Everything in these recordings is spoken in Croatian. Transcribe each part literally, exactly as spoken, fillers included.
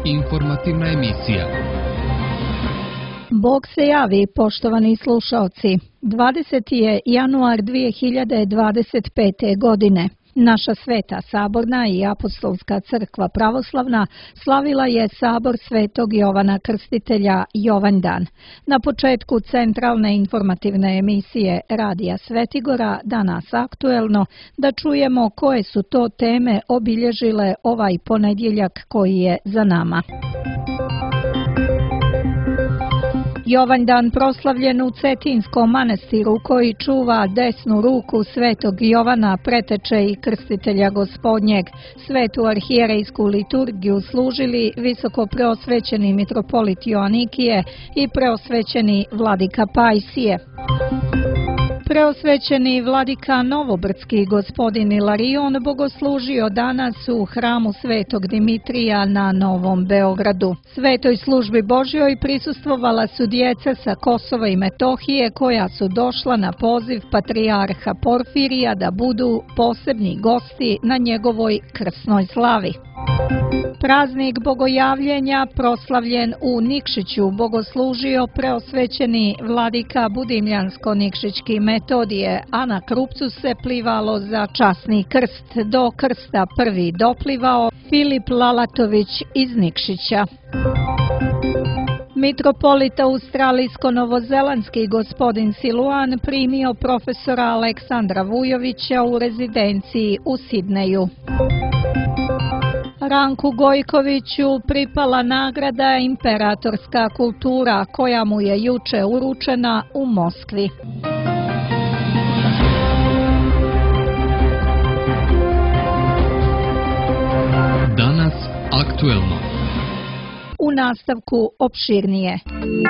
Informativna emisija. Bog se javi, poštovani slušaoci. dvadeseti je januar dvije hiljade dvadeset pete. godine. Naša Sveta Saborna i Apostolska crkva pravoslavna slavila je Sabor Svetog Jovana Krstitelja Jovandan. Na početku centralne informativne emisije Radija Svetigora, danas aktuelno, da čujemo koje su to teme obilježile ovaj ponedjeljak koji je za nama. Jovandan proslavljen u Cetinskom manastiru koji čuva desnu ruku Svetog Jovana, preteče i Krstitelja Gospodnjeg. Svetu arhijerejsku liturgiju služili visoko preosvećeni mitropolit Joanikije i preosvećeni vladika Pajsije. Preosvećeni vladika Novobrdski gospodin Ilarion bogoslužio danas u hramu Svetog Dimitrija na Novom Beogradu. Svetoj službi Božjoj prisustvovala su djeca sa Kosova i Metohije koja su došla na poziv patrijarha Porfirija da budu posebni gosti na njegovoj krsnoj slavi. Praznik Bogojavljenja proslavljen u Nikšiću bogoslužio preosvećeni vladika Budimljansko-Nikšićki Metodije, a na Krupcu se plivalo za časni krst. Do krsta prvi doplivao Filip Lalatović iz Nikšića. Mitropolit australijsko-novozelandski gospodin Siluan primio profesora Aleksandra Vujovića u rezidenciji u Sidneju. Ranku Gojkoviću pripala nagrada Imperatorska kultura koja mu je juče uručena u Moskvi. Danas aktuelno. U nastavku opširnije.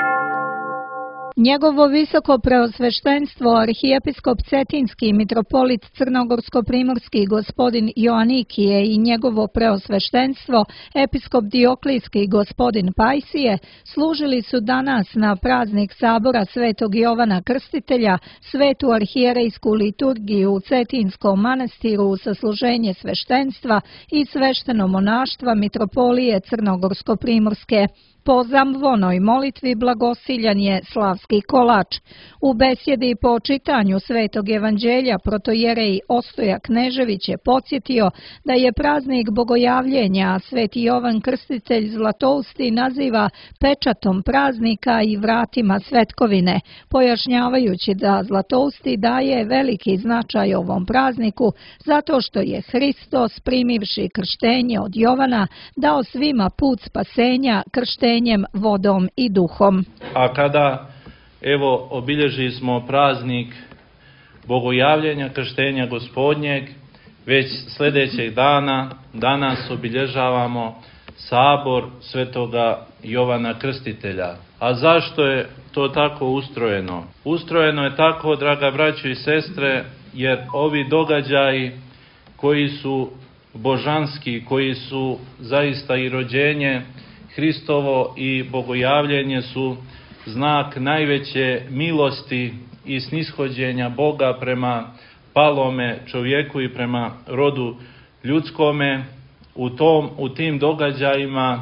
Njegovo visoko preosveštenstvo arhijepiskop Cetinski mitropolit Crnogorsko-primorski gospodin Joanikije i njegovo preosveštenstvo episkop Dioklijski gospodin Pajsije služili su danas na praznik Sabora Svetog Jovana Krstitelja svetu arhijerejsku liturgiju u Cetinskom manastiru sa služenje sveštenstva i svešteno monaštva mitropolije Crnogorsko-primorske. Po zamvonoj molitvi blagosiljan je slavski kolač. U besjedi po čitanju Svetog evanđelja protojerej Ostoja Knežević je podsjetio da je praznik Bogojavljenja, a Sveti Jovan Krstitelj Zlatousti naziva pečatom praznika i vratima svetkovine, pojašnjavajući da Zlatousti daje veliki značaj ovom prazniku zato što je Hristos, primivši krštenje od Jovana, dao svima put spasenja krštenja vodom i duhom. A kada evo obilježili smo praznik Bogojavljenja, krštenja Gospodnjeg, već sljedećeg dana, danas obilježavamo Sabor Svetoga Jovana Krstitelja. A zašto je to tako ustrojeno? Ustrojeno je tako, draga braćo i sestre, jer ovi događaji koji su božanski, koji su zaista i rođenje Hristovo i bogojavljenje su znak najveće milosti i snishođenja Boga prema palome čovjeku i prema rodu ljudskome. U, tom, u tim događajima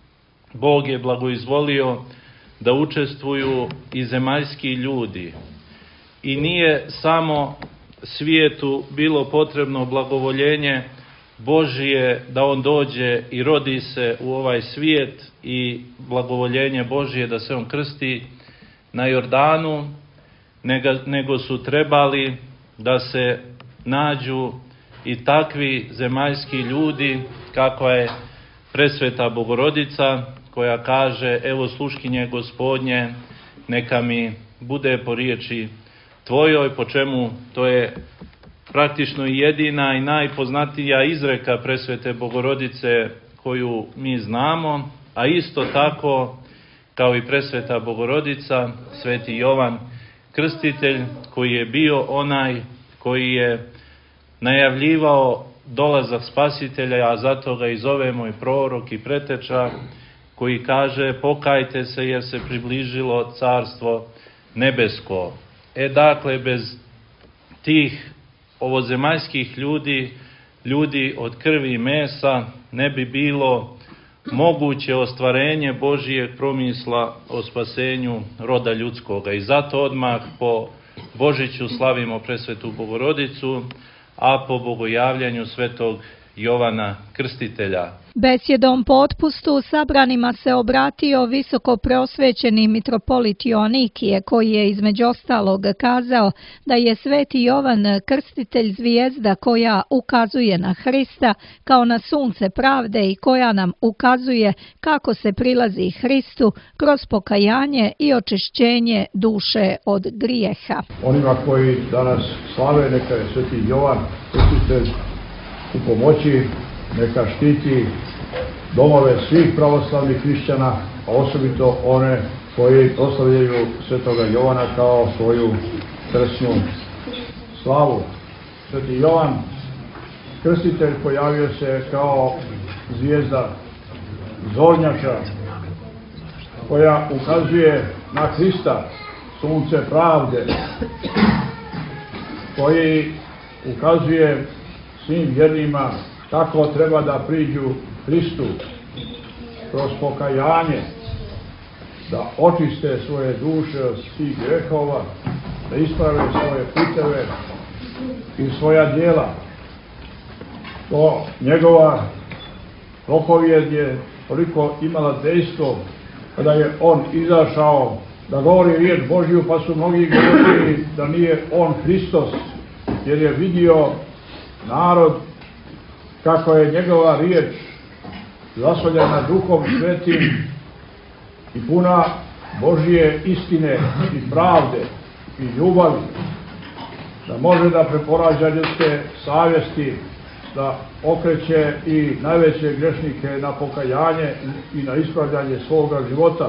Bog je blagoizvolio da učestvuju i zemaljski ljudi. I nije samo svijetu bilo potrebno blagovoljenje Božije da on dođe i rodi se u ovaj svijet i blagovoljenje Božije da se on krsti na Jordanu, nego, nego su trebali da se nađu i takvi zemaljski ljudi kakva je presveta Bogorodica koja kaže evo sluškinje Gospodnje neka mi bude po riječi tvojoj, po čemu to je praktično jedina i najpoznatija izreka presvete Bogorodice koju mi znamo, a isto tako kao i presveta Bogorodica, Sveti Jovan Krstitelj koji je bio onaj koji je najavljivao dolazak Spasitelja, a zato ga i zovemo i prorok i preteča, koji kaže pokajte se jer se približilo carstvo nebesko. E dakle, bez tih ovozemaljskih ljudi, ljudi od krvi i mesa, ne bi bilo moguće ostvarenje Božijeg promisla o spasenju roda ljudskoga. I zato odmah po Božiću slavimo Presvetu Bogorodicu, a po bogojavljanju svetog Jovana Krstitelja. Besjedom po otpustu sabranima se obratio visoko preosvećeni mitropolit Joanikije, koji je između ostalog kazao da je sveti Jovan Krstitelj zvijezda koja ukazuje na Hrista kao na sunce pravde i koja nam ukazuje kako se prilazi Hristu kroz pokajanje i očišćenje duše od grijeha. Onima koji danas slave, neka je sveti Jovan Krstitelj u pomoći, neka štiti domove svih pravoslavnih hrišćana, a osobito one koji proslavljaju svetoga Jovana kao svoju krsnu slavu. Sveti Jovan Krstitelj pojavio se kao zvijezda zornjača koja ukazuje na Hrista, sunce pravde, koji ukazuje svim vjernima kako treba da priđu Hristu kroz pokajanje, da očiste svoje duše od svih grehova, da isprave svoje puteve i svoja djela. To njegova propovjed je toliko imala dejstvo kada je on izašao da govori riječ Božju, pa su mnogi govorili da nije on Hristos, jer je vidio narod kako je njegova riječ zasvaljena Duhom Svetim i puna Božje istine i pravde i ljubavi, da može da preporađa ljudske savjesti, da okreće i najveće grešnike na pokajanje i na ispravljanje svoga života.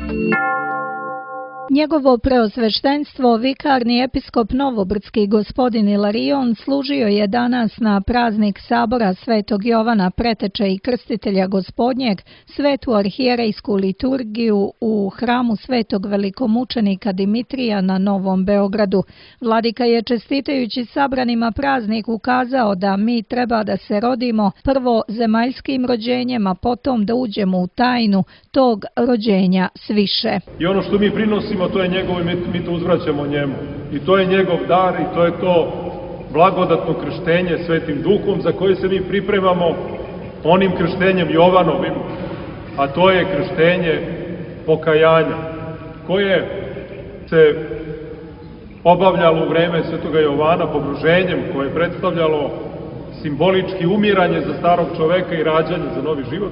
Njegovo preosveštenstvo, vikarni episkop Novobrdski gospodin Ilarion, služio je danas na praznik sabora svetog Jovana Preteče i Krstitelja Gospodnjeg, svetu arhijerejsku liturgiju u hramu svetog velikomučenika Dimitrija na Novom Beogradu. Vladika je čestitajući sabranima praznik ukazao da mi treba da se rodimo prvo zemaljskim rođenjem, a potom da uđemo u tajnu tog rođenja sviše. I ono što mi prinosimo, to je njegovo i mi to uzvraćamo njemu. I to je njegov dar i to je to blagodatno krštenje Svetim Duhom za koje se mi pripremamo onim krštenjem Jovanovim, a to je krštenje pokajanja, koje se obavljalo u vreme Svetoga Jovana pogruženjem, koje je predstavljalo simbolički umiranje za starog čoveka i rađanje za novi život.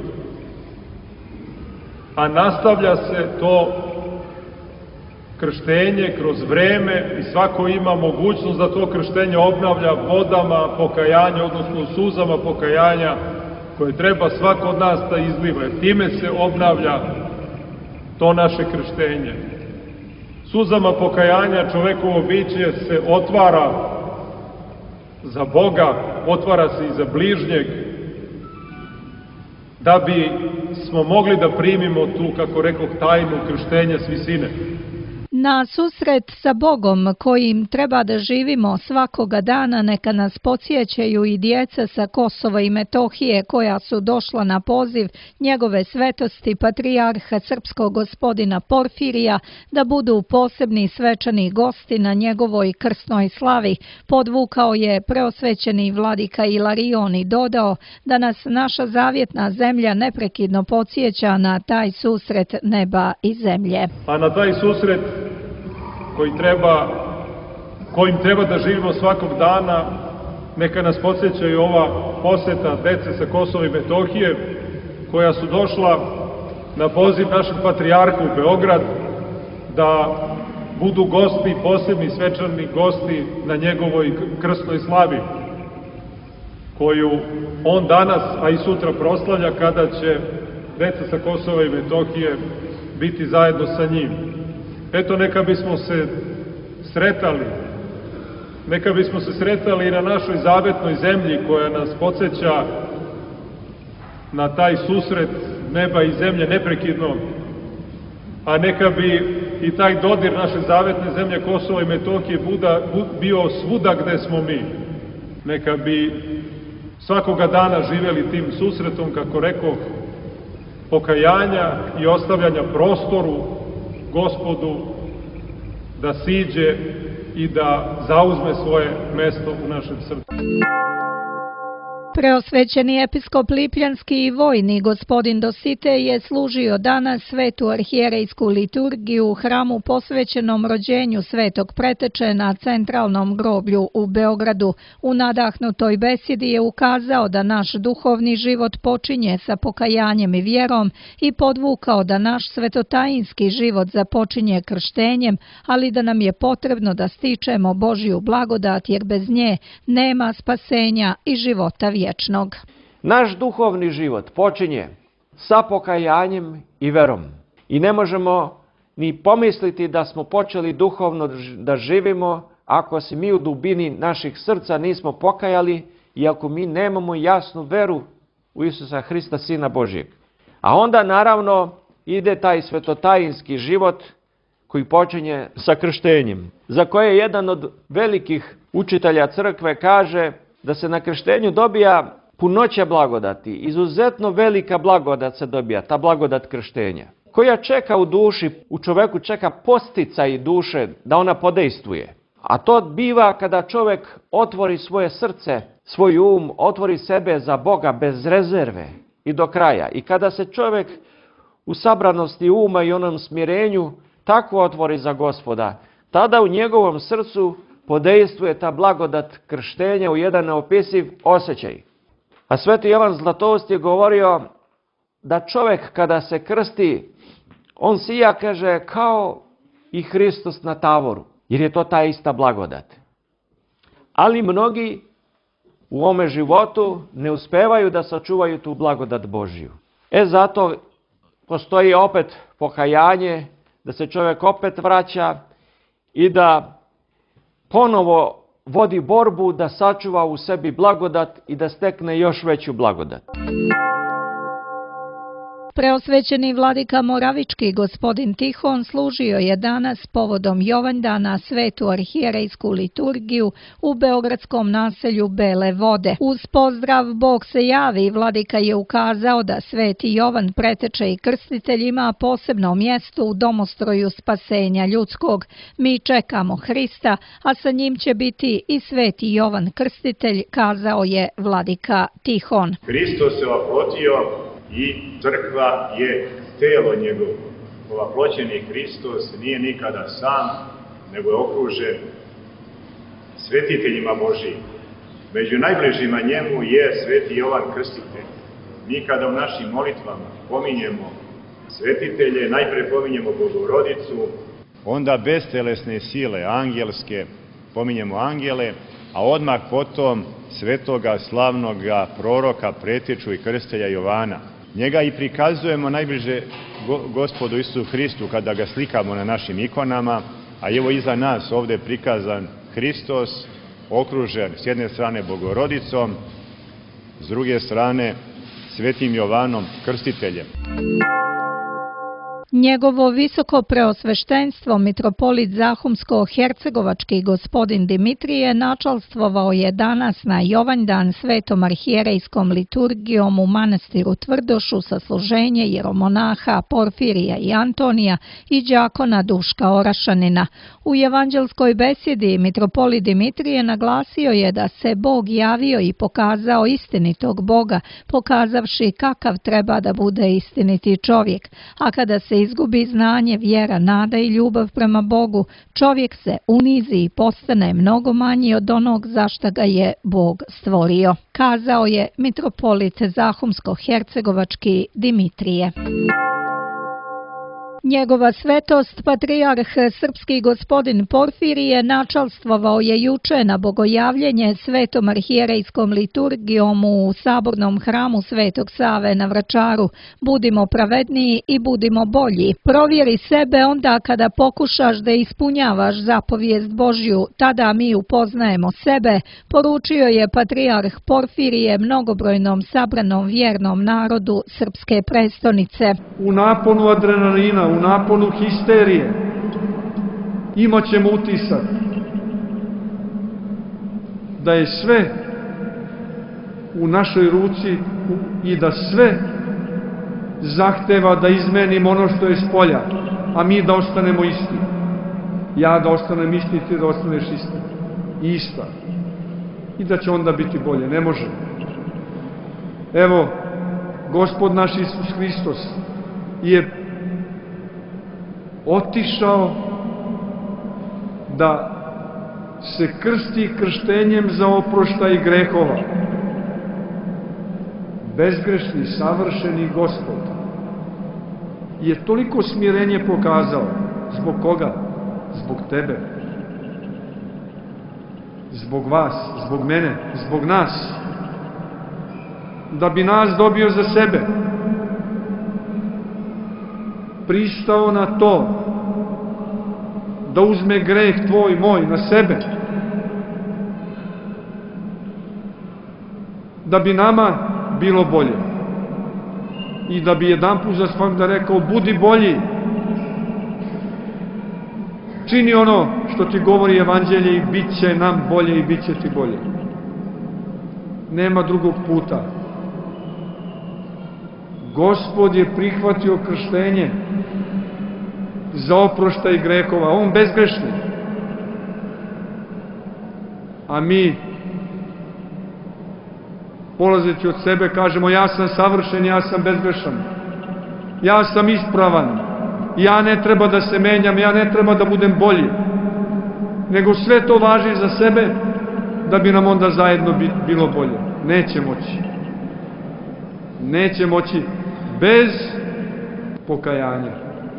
A nastavlja se to krštenje kroz vreme i svako ima mogućnost da to krštenje obnavlja vodama pokajanja, odnosno suzama pokajanja koje treba svako od nas da izliva. Time se obnavlja to naše krštenje. Suzama pokajanja čovekovo biće se otvara za Boga, otvara se i za bližnjeg, da bi smo mogli da primimo tu, kako rekoh, tajnu krštenja s visine. Na susret sa Bogom kojim treba da živimo svakoga dana neka nas podsjećaju i djeca sa Kosova i Metohije koja su došla na poziv njegove svetosti patrijarha srpskog gospodina Porfirija da budu posebni svečani gosti na njegovoj krsnoj slavi. Podvukao je preosvećeni vladika Ilarion i dodao da nas naša zavjetna zemlja neprekidno podsjeća na taj susret neba i zemlje. A na taj susret koji treba, kojim treba da živimo svakog dana, neka nas podsjećaju ova poseta dece sa Kosova i Metohije, koja su došla na poziv našeg patrijarha u Beograd da budu gosti, posebni svečani gosti na njegovoj krsnoj slavi, koju on danas, a i sutra proslavlja, kada će deca sa Kosova i Metohije biti zajedno sa njim. Eto, neka bismo se sretali, neka bismo se sretali i na našoj zavetnoj zemlji koja nas podsjeća na taj susret neba i zemlje neprekidno, a neka bi i taj dodir naše zavetne zemlje Kosova i Metohije Buda, bio svuda gde smo mi. Neka bi svakoga dana živjeli tim susretom, kako rekoh, pokajanja i ostavljanja prostoru Gospodu da siđe i da zauzme svoje mesto u našem srcu. Preosvećeni episkop Lipljanski i vojni gospodin Dositej je služio danas svetu arhijerejsku liturgiju u hramu posvećenom rođenju svetog preteče na centralnom groblju u Beogradu. U nadahnutoj besedi je ukazao da naš duhovni život počinje sa pokajanjem i vjerom i podvukao da naš svetotajinski život započinje krštenjem, ali da nam je potrebno da stičemo Božju blagodat jer bez nje nema spasenja i života vječnog. Naš duhovni život počinje sa pokajanjem i verom. I ne možemo ni pomisliti da smo počeli duhovno da živimo ako se mi u dubini naših srca nismo pokajali i ako mi nemamo jasnu veru u Isusa Hrista, Sina Božjeg. A onda naravno ide taj svetotajinski život koji počinje sa krštenjem, za koje jedan od velikih učitelja crkve kaže da se na krštenju dobija punoća blagodati, izuzetno velika blagodat se dobija, ta blagodat krštenja, koja čeka u duši, u čoveku čeka posticaj duše da ona podejstvuje. A to biva kada čovjek otvori svoje srce, svoj um, otvori sebe za Boga bez rezerve i do kraja. I kada se čovjek u sabranosti uma i onom smirenju tako otvori za Gospoda, tada u njegovom srcu podejstvuje ta blagodat krštenja u jedan neopisiv osjećaj. A sveti Jovan Zlatoust je govorio da čovjek kada se krsti, on sija, kaže, kao i Hristos na tavoru, jer je to ta ista blagodat. Ali mnogi u ovome životu ne uspevaju da sačuvaju tu blagodat Božju. E zato postoji opet pokajanje, da se čovjek opet vraća i da ponovo vodi borbu da sačuva u sebi blagodat i da stekne još veću blagodat. Preosvećeni vladika Moravički gospodin Tihon služio je danas povodom Jovandana svetu arhijerejsku liturgiju u beogradskom naselju Bele Vode. Uz pozdrav Bog se javi, vladika je ukazao da sveti Jovan preteče i krstitelj ima posebno mjesto u domostroju spasenja ljudskog. Mi čekamo Hrista, a sa njim će biti i sveti Jovan krstitelj, kazao je vladika Tihon. Hristos se oplotio i crkva je telo njegovo. Ovaploćeni Hristos nije nikada sam, nego je okružen svetiteljima Božijim. Među najbližima njemu je sveti Jovan Krstitelj. Mi kada u našim molitvama pominjemo svetitelje, najpre pominjemo Bogorodicu, onda bestelesne sile, angelske, pominjemo angele, a odmah potom svetoga slavnoga proroka, preteču i krstitelja Jovana. Njega i prikazujemo najbliže Gospodu Isusu Hristu kada ga slikamo na našim ikonama, a evo iza nas ovdje prikazan Hristos, okružen s jedne strane Bogorodicom, s druge strane svetim Jovanom Krstiteljem. Njegovo visoko preosveštenstvo mitropolit Zahumsko-hercegovački gospodin Dimitrije načalstvovao je danas na Jovandan svetom arhijerejskom liturgijom u manastiru Tvrdošu sa služenje jeromonaha Porfirija i Antonija i đakona Duška Orašanina. U evanđelskoj besjedi mitropolit Dimitrije naglasio je da se Bog javio i pokazao istinitog Boga, pokazavši kakav treba da bude istiniti čovjek, a kada se izgubi znanje, vjera, nada i ljubav prema Bogu, čovjek se unizi i postane mnogo manji od onog za šta ga je Bog stvorio, kazao je mitropolit Zahumsko-hercegovački Dimitrije. Njegova svetost, patrijarh srpski gospodin Porfirije, načalstvovao je juče na bogojavljenje svetom arhijerejskom liturgijom u sabornom hramu Svetog Save na Vračaru. Budimo pravedniji i budimo bolji. Provjeri sebe onda kada pokušaš da ispunjavaš zapovijest Božju, tada mi upoznajemo sebe, poručio je patrijarh Porfirije mnogobrojnom sabranom vjernom narodu srpske prestonice. U naponu adrenalina, u naponu histerije, imat ćemo utisak da je sve u našoj ruci i da sve zahteva da izmenim ono što je s polja, a mi da ostanemo isti. Ja da ostanem isti, ti da ostaneš isti. I ista. I da će onda biti bolje. Ne može. Evo, Gospod naš Isus Hristos je otišao da se krsti krštenjem za oproštaj grehova. Bezgrešni, savršeni Gospod je toliko smirenje pokazao. Zbog koga? Zbog tebe. Zbog vas, zbog mene, zbog nas. Da bi nas dobio za sebe. Pristao na to da uzme greh tvoj, moj, na sebe. Da bi nama bilo bolje. I da bi jedanput za svakda rekao, budi bolji. Čini ono što ti govori evanđelje i bit će nam bolje i bit će ti bolje. Nema drugog puta. Gospod je prihvatio krštenje za oproštaj grehova. On bezgrešni. A mi, polazeći od sebe, kažemo ja sam savršen, ja sam bezgrešan. Ja sam ispravan. Ja ne treba da se menjam, ja ne treba da budem bolji. Nego sve to važi za sebe da bi nam onda zajedno bilo bolje. Neće moći. Neće moći bez pokajanja.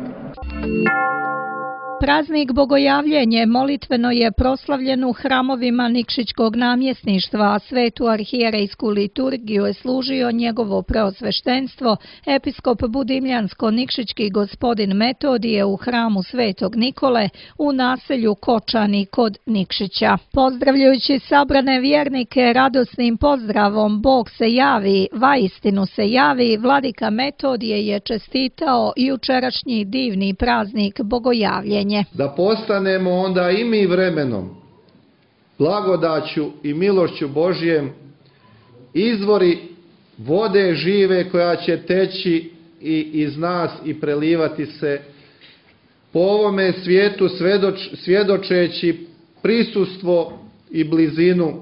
Praznik Bogojavljenje molitveno je proslavljen u hramovima Nikšićkog namjesništva, a svetu arhijerejsku liturgiju je služio njegovo preosveštenstvo, episkop Budimljansko-Nikšićki gospodin Metodije u hramu Svetog Nikole u naselju Kočani kod Nikšića. Pozdravljajući sabrane vjernike radosnim pozdravom Bog se javi, vaistinu se javi, vladika Metodije je čestitao jučerašnji divni praznik Bogojavljenje. Da postanemo onda i mi vremenom, blagodaću i milošću Božjem, izvori vode žive koja će teći i iz nas i prelivati se po ovome svijetu svjedoč, svjedočeći prisustvo i blizinu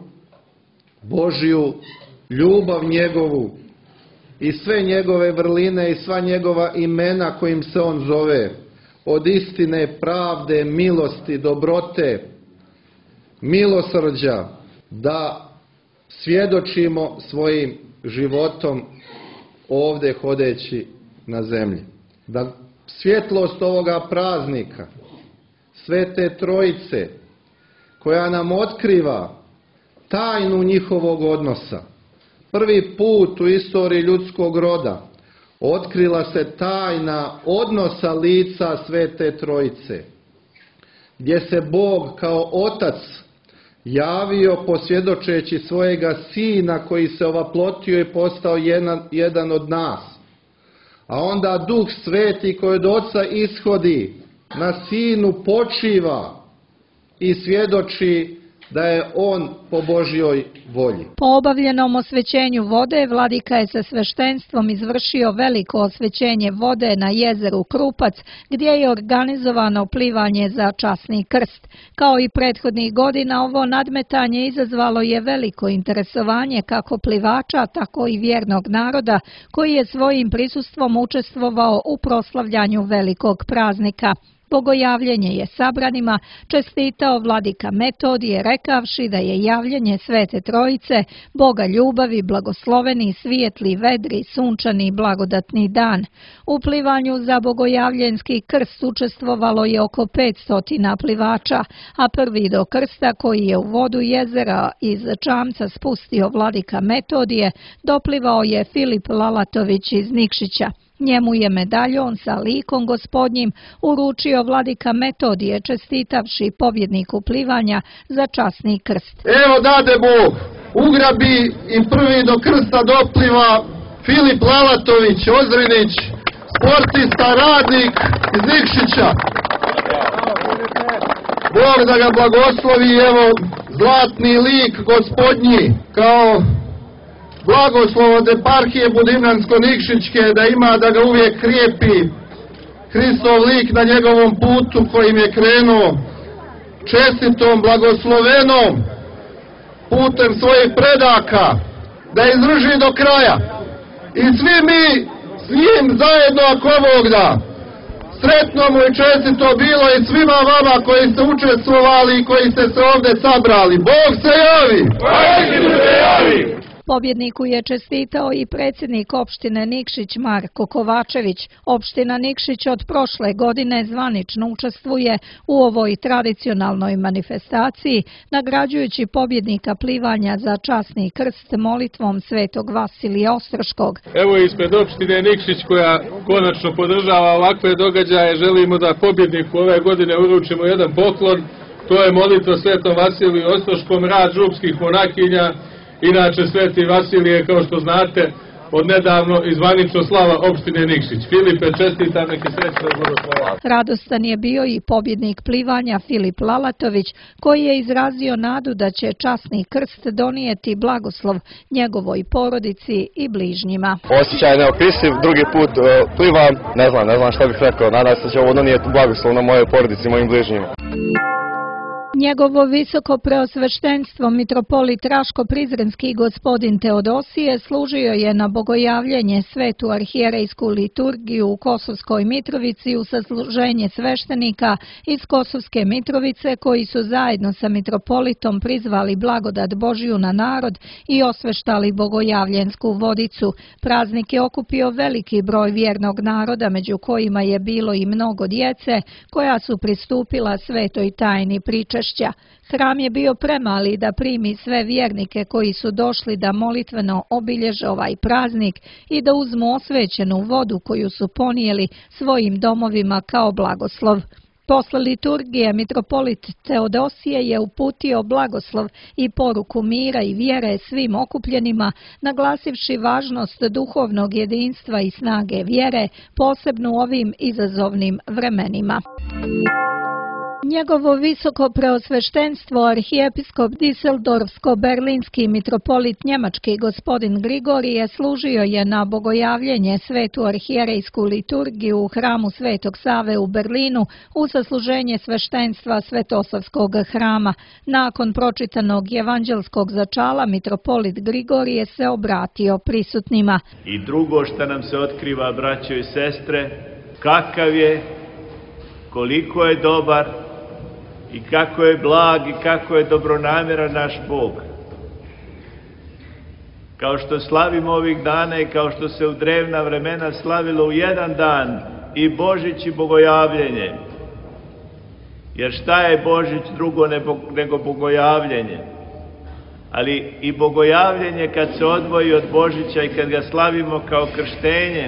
Božju, ljubav njegovu i sve njegove vrline i sva njegova imena kojim se on zove. Od istine, pravde, milosti, dobrote, milosrđa, da svjedočimo svojim životom ovdje hodeći na zemlji. Da svjetlost ovoga praznika, Svete Trojice, koja nam otkriva tajnu njihovog odnosa, prvi put u istoriji ljudskog roda, otkrila se tajna odnosa lica Svete Trojice, gdje se Bog kao Otac javio posvjedočeći svojega Sina koji se ovaplotio i postao jedan, jedan od nas. A onda Duh Sveti koji od Oca ishodi na Sinu počiva i svjedoči da je on po Božjoj volji. Po obavljenom osvećenju vode, vladika je sa sveštenstvom izvršio veliko osvećenje vode na jezeru Krupac, gdje je organizovano plivanje za časni krst. Kao i prethodnih godina, ovo nadmetanje izazvalo je veliko interesovanje kako plivača, tako i vjernog naroda, koji je svojim prisustvom učestvovao u proslavljanju velikog praznika. Bogojavljenje je sabranima čestitao vladika Metodije rekavši da je javljenje Svete Trojice, Boga ljubavi, blagosloveni, svijetli, vedri, sunčani, blagodatni dan. U plivanju za bogojavljenski krst učestvovalo je oko petsto plivača, a prvi do krsta koji je u vodu jezera iz čamca spustio vladika Metodije doplivao je Filip Lalatović iz Nikšića. Njemu je medaljon sa likom gospodnjim uručio vladika Metodije čestitavši pobjedniku plivanja za časni krst. Evo dade Bog, ugrabi i prvi do krsta dopliva Filip Lalatović, Ozrinić, sportista, radnik iz Nikšića. Bog da ga blagoslovi, evo zlatni lik gospodnji kao blagoslov od eparhije Budimljansko-Nikšićke, da ima, da ga uvijek krijepi Hristov lik na njegovom putu kojim je krenuo, čestitom, blagoslovenom putem svojih predaka, da izdrži do kraja. I svi mi s njim zajedno, ako Bog da, sretno mu i čestito bilo i svima vama koji ste učestvovali i koji ste se ovdje sabrali. Bog se javi! Bog se javi! Pobjedniku je čestitao i predsjednik opštine Nikšić Marko Kovačević. Opština Nikšić od prošle godine zvanično učestvuje u ovoj tradicionalnoj manifestaciji, nagrađujući pobjednika plivanja za časni krst molitvom svetog Vasilija Ostroškog. Evo ispred opštine Nikšić, koja konačno podržava ovakve događaje, želimo da pobjedniku ove godine uručimo jedan poklon. To je molitva svetom Vasiliju Ostroškom, rad župskih monakinja. Inače, Sveti Vasilije, kao što znate, od nedavno i zvanično slava opštine Nikšić. Filipe, čestitam, neki srećno blagoslova. Radostan je bio i pobjednik plivanja Filip Lalatović, koji je izrazio nadu da će časni krst donijeti blagoslov njegovoj porodici i bližnjima. Osjećaj neopisiv, drugi put plivam, ne znam, ne znam šta bih rekao, nadam se da će ovo donijeti blagoslov na mojoj porodici i mojim bližnjima. Njegovo visoko preosveštenstvo mitropolit Raško-Prizrenski gospodin Teodosije služio je na bogojavljenje svetu arhijerejsku liturgiju u Kosovskoj Mitrovici u sasluženje sveštenika iz Kosovske Mitrovice koji su zajedno sa mitropolitom prizvali blagodat Božju na narod i osveštali bogojavljensku vodicu. Praznik je okupio veliki broj vjernog naroda, među kojima je bilo i mnogo djece koja su pristupila svetoj tajni pričešća. Hram je bio premali da primi sve vjernike koji su došli da molitveno obilježe ovaj praznik i da uzmu osvećenu vodu koju su ponijeli svojim domovima kao blagoslov. Posle liturgije mitropolit Teodosije je uputio blagoslov i poruku mira i vjere svim okupljenima, naglasivši važnost duhovnog jedinstva i snage vjere, posebno u ovim izazovnim vremenima. Njegovo visoko preosveštenstvo arhijepiskop Diseldorfsko-berlinski mitropolit njemački gospodin Grigorije služio je na bogojavljenje svetu arhijerejsku liturgiju u hramu Svetog Save u Berlinu u sasluženje sveštenstva Svetosavskog hrama. Nakon pročitanog evanđelskog začala mitropolit Grigorije se obratio prisutnima. I drugo što nam se otkriva, braćo i sestre, kakav je, koliko je dobar i kako je blag i kako je dobronamjeran naš Bog. Kao što slavimo ovih dana i kao što se u drevna vremena slavilo u jedan dan i Božić i bogojavljenje. Jer šta je Božić drugo nego bogojavljenje? Ali i bogojavljenje kad se odvoji od Božića i kad ga slavimo kao krštenje,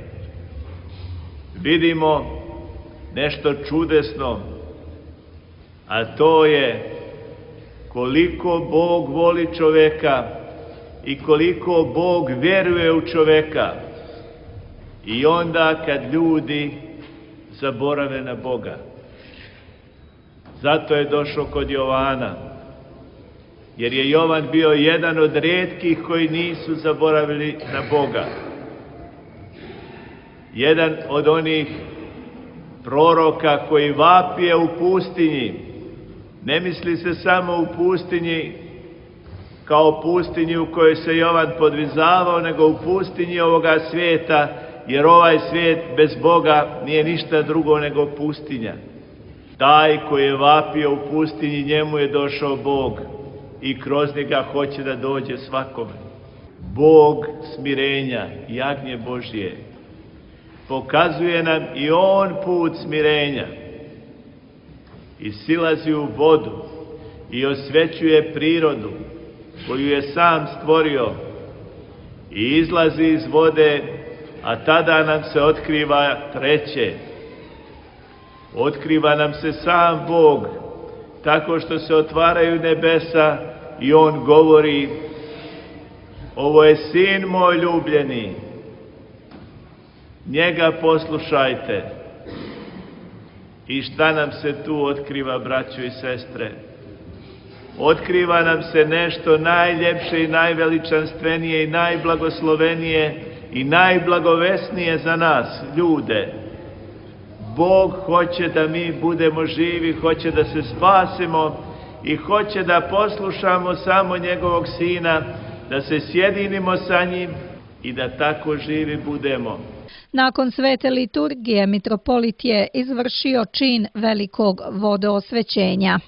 vidimo nešto čudesno, a to je koliko Bog voli čoveka i koliko Bog vjeruje u čoveka. I onda kad ljudi zaborave na Boga. Zato je došao kod Jovana, jer je Jovan bio jedan od rijetkih koji nisu zaboravili na Boga. Jedan od onih proroka koji vapije u pustinji. Ne misli se samo u pustinji kao pustinji u kojoj se Jovan podvizavao, nego u pustinji ovoga svijeta, jer ovaj svijet bez Boga nije ništa drugo nego pustinja. Taj koji je vapio u pustinji, njemu je došao Bog i kroz njega hoće da dođe svakome. Bog smirenja, jagnje Božje, pokazuje nam i on put smirenja i silazi u vodu i osvećuje prirodu koju je sam stvorio i izlazi iz vode, a tada nam se otkriva treće. Otkriva nam se sam Bog tako što se otvaraju nebesa i on govori: ovo je sin moj ljubljeni, njega poslušajte. I šta nam se tu otkriva, braćo i sestre? otkriva nam se nešto najljepše i najveličanstvenije i najblagoslovenije i najblagovesnije za nas, ljude. Bog hoće da mi budemo živi, hoće da se spasimo i hoće da poslušamo samo njegovog Sina, da se sjedinimo sa njim i da tako živi budemo. Nakon svete liturgije, mitropolit je izvršio čin velikog vodoosvećenja.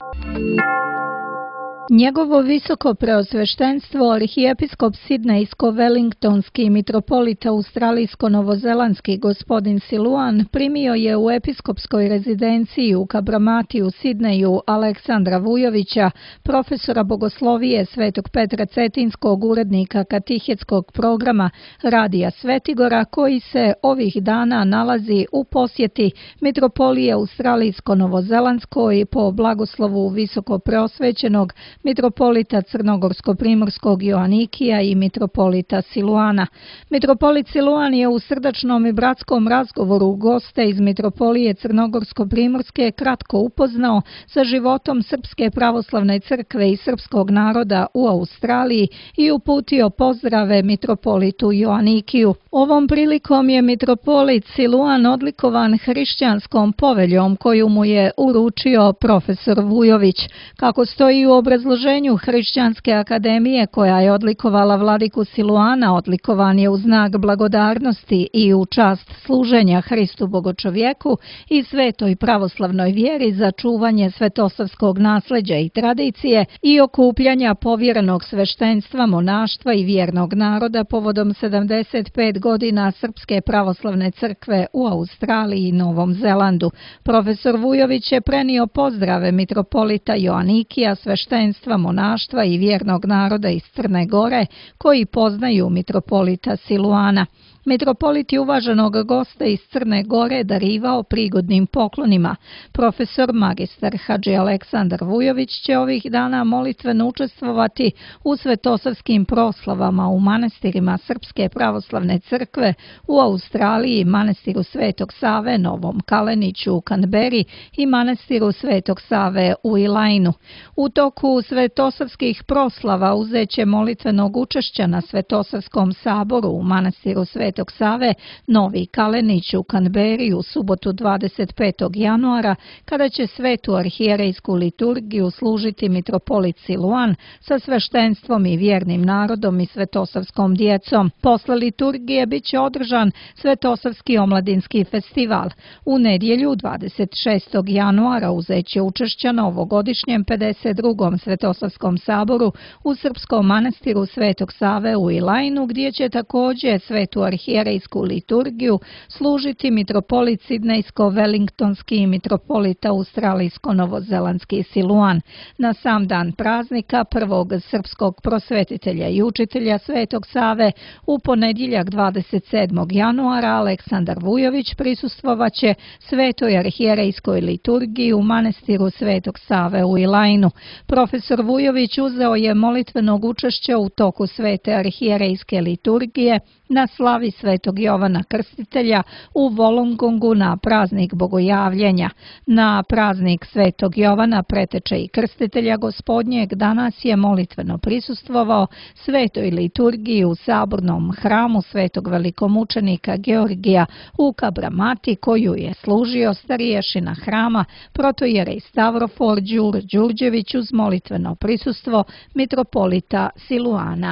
Njegovo visoko preosveštenstvo, arhijepiskop sidnejsko-velingtonski mitropolit australijsko-novozelandski gospodin Siluan primio je u episkopskoj rezidenciji u Kabramati u Sidneju Aleksandra Vujovića, profesora bogoslovije Svetog Petra Cetinskog, urednika katehetskog programa Radija Svetigora, koji se ovih dana nalazi u posjeti mitropolije australijsko-novozelandskoj po blagoslovu visoko preosvećenog mitropolita Crnogorsko-primorskog Joanikija i mitropolita Siluana. Mitropolit Siluan je u srdačnom i bratskom razgovoru goste iz mitropolije Crnogorsko-primorske kratko upoznao sa životom Srpske pravoslavne crkve i srpskog naroda u Australiji i uputio pozdrave mitropolitu Joanikiju. Ovom prilikom je mitropolit Siluan odlikovan hrišćanskom poveljom koju mu je uručio profesor Vujović. Kako stoji u obrazloženju Hrišćanske akademije koja je odlikovala vladiku Siluana, odlikovan je u znak blagodarnosti i u čast služenja Hristu Bogočovjeku i svetoj pravoslavnoj vjeri za čuvanje svetosavskog nasleđa i tradicije i okupljanja povjerenog sveštenstva, monaštva i vjernog naroda povodom sedamdeset pet godina Srpske pravoslavne crkve u Australiji i Novom Zelandu. Profesor Vujović je prenio pozdrave mitropolita Joanikija, sveštenstva, monaštva i vjernog naroda iz Crne Gore koji poznaju mitropolita Siluana. Mitropolit je uvaženog gosta iz Crne Gore darivao prigodnim poklonima. Profesor magistar Hadži Aleksandar Vujović će ovih dana molitveno učestvovati u svetosavskim proslavama u manastirima Srpske pravoslavne crkve u Australiji, manastiru Svetog Save, Novom Kaleniću u Canberri i manastiru Svetog Save u Ilainu. U toku svetosavskih proslava uzeće molitvenog učešća na Svetosavskom saboru u manastiru Svetog Save, Novi Kalenić u Canberri u subotu dvadeset petog januara, kada će svetu arhijerejsku liturgiju služiti mitropolit Siluan sa sveštenstvom i vjernim narodom i svetosavskom djecom. Posle liturgije bit će održan Svetosavski omladinski festival. U nedjelju dvadeset šestog januara uzeće učešća na ovogodišnjem pedeset drugom Svetosavskom saboru u Srpskom manastiru Svetog Save u Ilainu, gdje će također svetu arhijerejsku liturgiju služiti mitropolit sidnejsko-velingtonski i mitropolit australijsko-novozelandski Siluan. Na sam dan praznika prvog srpskog prosvetitelja i učitelja Svetog Save u ponedjeljak dvadeset sedmog januara Aleksandar Vujović prisustvovaće svetoj arhijerejskoj liturgiji u manastiru Svetog Save u Ilainu. Profesor Vujović uzeo je molitvenog učešća u toku svete arhijerejske liturgije na slavi Svetog Jovana Krstitelja u Wollongongu na praznik Bogojavljenja. Na praznik Svetog Jovana Preteče i Krstitelja Gospodnjeg danas je molitveno prisustvovao svetoj liturgiji u sabornom hramu Svetog velikomučenika Georgija u Kabramati, koju je služio stariješina hrama protojerej Stavrofor Đur Đurđević uz molitveno prisustvo mitropolita Siluana.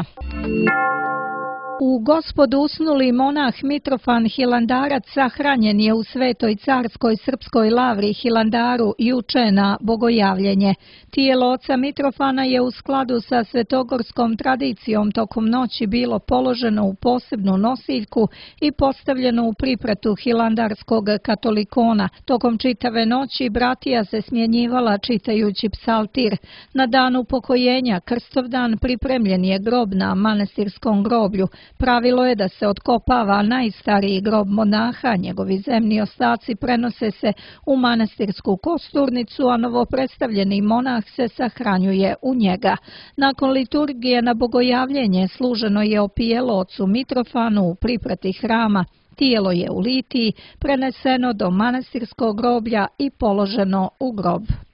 U Gospod usnuli monah Mitrofan Hilandarac sahranjen je u Svetoj carskoj srpskoj lavri Hilandaru juče na Bogojavljenje. Tijelo oca Mitrofana je u skladu sa svetogorskom tradicijom tokom noći bilo položeno u posebnu nosiljku i postavljeno u pripratu hilandarskog katolikona. Tokom čitave noći bratija se smjenjivala čitajući psaltir. Na dan upokojenja, Krstovdan, pripremljen je grob na manastirskom groblju. Pravilo je da se otkopava najstariji grob monaha, njegovi zemni ostaci prenose se u manastirsku kosturnicu, a novopredstavljeni monah se sahranjuje u njega. Nakon liturgije na Bogojavljenje služeno je opijelo ocu Mitrofanu u priprati hrama. Tijelo je u litiji preneseno do manastirskog groblja i položeno u grob.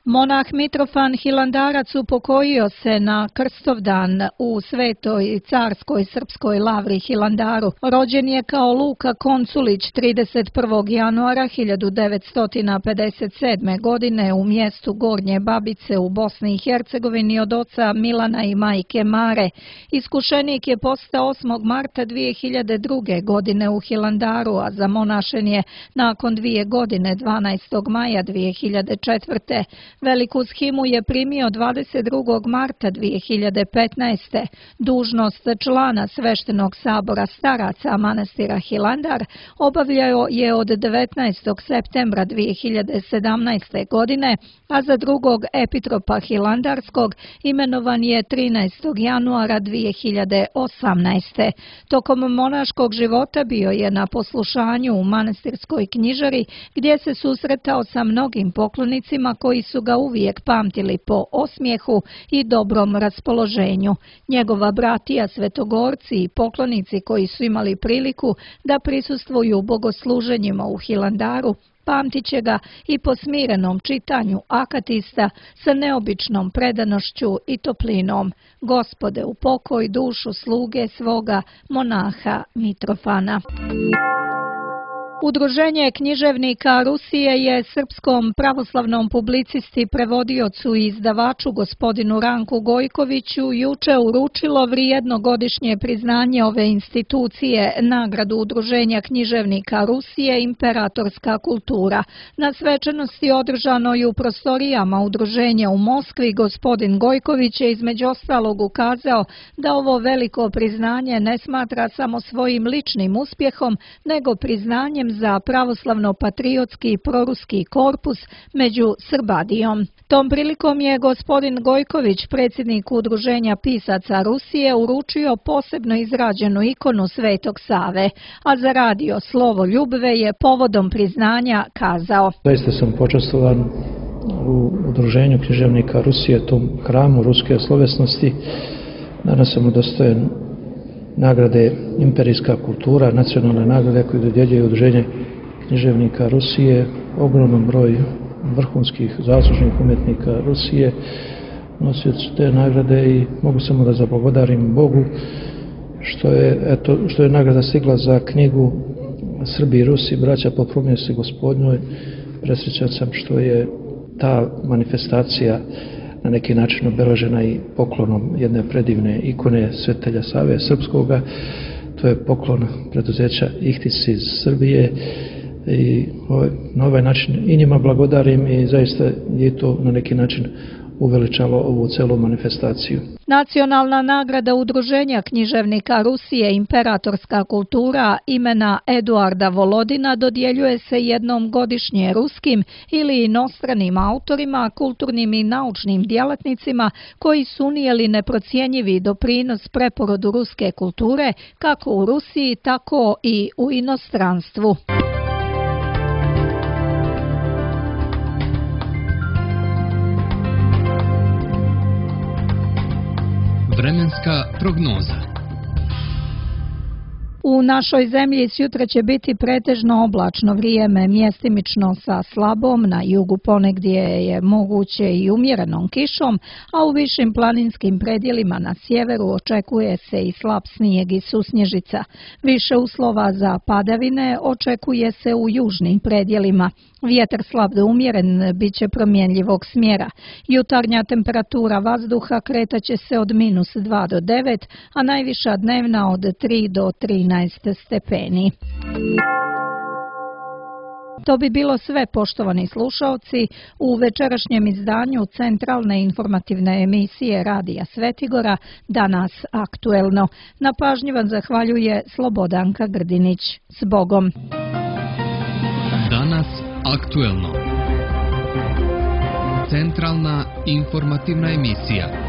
Monah Mitrofan Hilandarac upokojio se na Krstovdan u Svetoj carskoj srpskoj lavri Hilandaru. Rođen je kao Luka Konculić trideset prvog januara hiljadu devetsto pedeset sedme. godine u mjestu Gornje Babice u Bosni i Hercegovini od oca Milana i majke Mare. Iskušenik je postao osmog marta dvije hiljade druge. godine u Hilandaru, a zamonašen je nakon dvije godine dvanaestog maja dvije hiljade četvrte. Veliku shimu je primio dvadeset drugog marta dvije hiljade petnaeste. Dužnost člana sveštenog sabora staraca manastira Hilandar obavljao je od devetnaestog septembra dvije hiljade sedamnaeste. godine, a za drugog epitropa Hilandarskog imenovan je trinaestog januara dvije hiljade osamnaeste. Tokom monaškog života bio je na poslušanju u manastirskoj knjižari, gdje se susretao sa mnogim poklonicima koji su ga uvijek pamtili po osmijehu i dobrom raspoloženju. Njegova bratija svetogorci i poklonici koji su imali priliku da prisustvuju bogosluženjima u Hilandaru pamtit će ga i po smirenom čitanju akatista sa neobičnom predanošću i toplinom. Gospode, upokoj dušu sluge svoga monaha Mitrofana. Udruženje književnika Rusije je srpskom pravoslavnom publicisti, prevodiocu i izdavaču gospodinu Ranku Gojkoviću juče uručilo vrijedno godišnje priznanje ove institucije, nagradu Udruženja književnika Rusije Imperatorska kultura. Na svečanosti održanoj u prostorijama udruženja u Moskvi gospodin Gojković je između ostalog ukazao da ovo veliko priznanje ne smatra samo svojim ličnim uspjehom, nego priznanjem za pravoslavno-patriotski i proruski korpus među Srbadijom. Tom prilikom je gospodin Gojković, predsjednik Udruženja pisaca Rusije, uručio posebno izrađenu ikonu Svetog Save, a za radio Slovo Ljubve je povodom priznanja kazao: Zaista sam počastvovan u Udruženju književnika Rusije, tom hramu ruske slovesnosti. Danas sam udostojen nagrade Imperijska kultura, nacionalne nagrade koje dodjeljuje Udruženje književnika Rusije. Ogroman broj vrhunskih zaslužnih umjetnika Rusije nosioci te nagrade i mogu samo da zablagodarim Bogu što je, eto, što je nagrada stigla za knjigu Srbi i Rusi, braća po promjesi Gospodnjoj. Presrećan sam što je ta manifestacija na neki način obeležena i poklonom jedne predivne ikone Svetelja Save Srpskoga. To je poklon preduzeća Ihtis iz Srbije i ovaj, na ovaj način i njima blagodarim i zaista je to na neki način uveličalo ovu celu manifestaciju. Nacionalna nagrada Udruženja književnika Rusije Imperatorska kultura imena Eduarda Volodina dodjeljuje se jednom godišnje ruskim ili inostranim autorima, kulturnim i naučnim djelatnicima koji su unijeli neprocjenjivi doprinos preporodu ruske kulture kako u Rusiji, tako i u inostranstvu. Vremenska prognoza. U našoj zemlji sjutra će biti pretežno oblačno vrijeme, mjestimično sa slabom, na jugu ponegdje je moguće i umjerenom kišom, a u višim planinskim predjelima na sjeveru očekuje se i slab snijeg i susnježica. Više uslova za padavine očekuje se u južnim predjelima. Vjetar slab do umjeren bit će promjenljivog smjera. Jutarnja temperatura vazduha kretaće se od minus dva do devet, a najviša dnevna od tri do trinaest stepeni. To bi bilo sve, poštovani slušalci, u večerašnjem izdanju centralne informativne emisije Radija Svetigora Danas aktuelno. Na pažnji vam zahvaljuje Slobodanka Grdinić. S Bogom! Danas aktuelno. Centralna informativna emisija.